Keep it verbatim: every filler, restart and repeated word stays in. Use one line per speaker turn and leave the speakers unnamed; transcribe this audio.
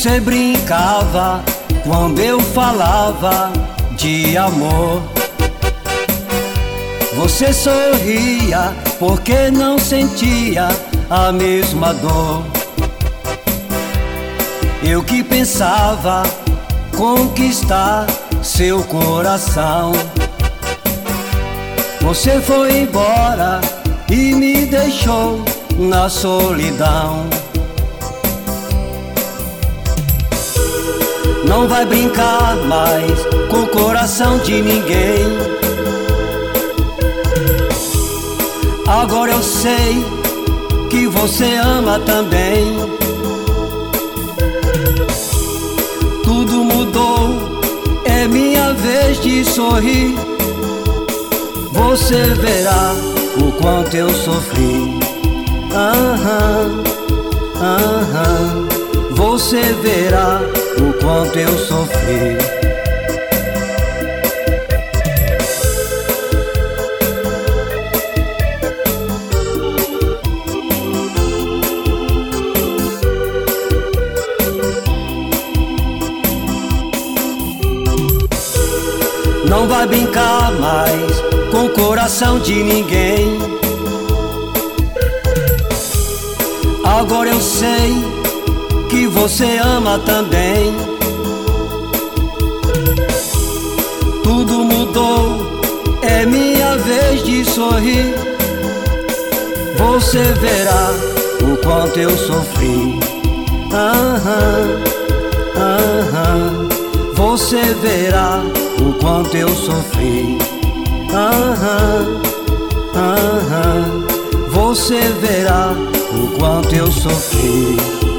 Você brincava quando eu falava de amor. Você sorria porque não sentia a mesma dor. Eu que pensava conquistar seu coração, você foi embora e me deixou na solidão. Não vai brincar mais com o coração de ninguém. Agora eu sei que você ama também. Tudo mudou, é minha vez de sorrir. Você verá o quanto eu sofri. Aham, aham. Você verá o quanto eu sofri. Não vai brincar mais com o coração de ninguém. Agora eu sei que você ama também. Tudo mudou, é minha vez de sorrir. Você verá o quanto eu sofri. Aham, aham. Você verá o quanto eu sofri. Aham, aham. Você verá o quanto eu sofri.